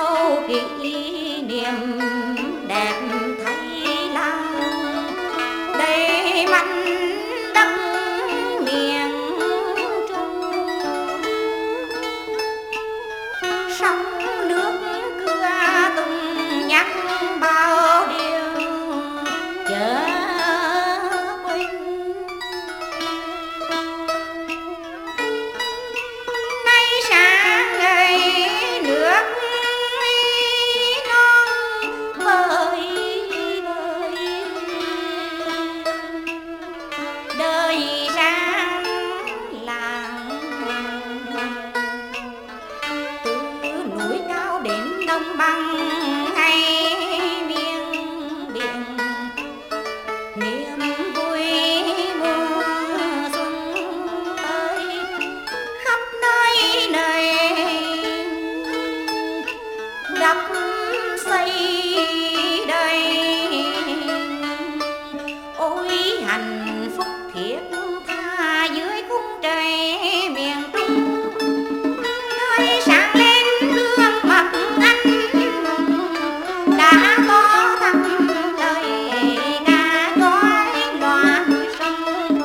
bao kỷ niệm đẹp thấy lăng đầy mảnh đất miền Trung. Sông nước cưa tung nhắc bao điều chớ quên. Nay sáng ngày nước non vơi vơi, đời sang làng từ núi cao đến đồng bằng hay miền biển, niềm vui mùa xuân tới khắp nơi nơi đắp xây đời. Ôi hạnh phúc thiết tha dưới khung trời miền Trung, nơi sáng lên gương mặt anh đã có thắm lời ca gói loa núi sông.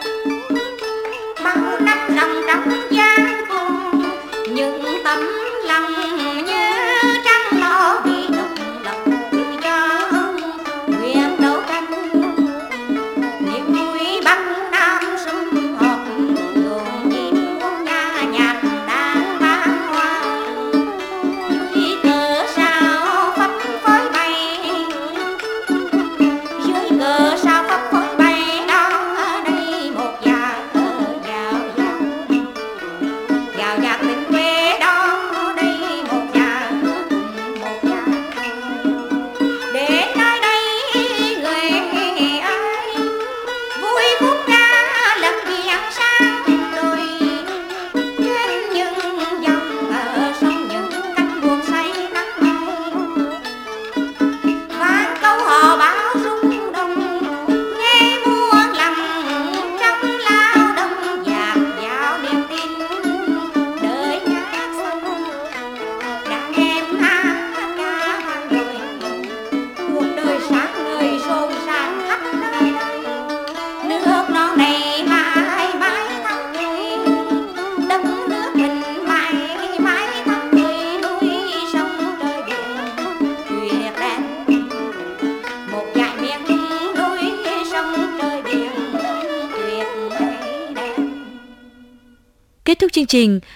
Bao năm lòng trong gian khổ những tấm lòng như trăng lo vì độc lập tự do nguyện đấu tranh. Niềm vui Bắc Nam sum họp nhộn nhịp nhà nhạc đàn vang hoa, dưới cờ sao phấp phới bay, dưới cờ sao phấp phới bay đó đây một dạo dạo dạt tình quê đó đây một dạo đến nơi đây người ơi vui khúc ca lật biển sang đồi, trên những dòng sông những cánh buồm say nắng mai vang câu hò báo rung động nghe muôn lòng trong lao động dạt dào niềm tin. Đời nhạc sông đàn em hát ca vang dội, cuộc đời sáng ngời sôi sáng khắp nơi đây. Nước non này mãi mãi thắm tươi, đất nước mình mãi mãi thắm tươi, núi sông trời biển tuyệt đẹp, một dải miền núi sông trời biển tuyệt đẹp. Kết thúc chương trình,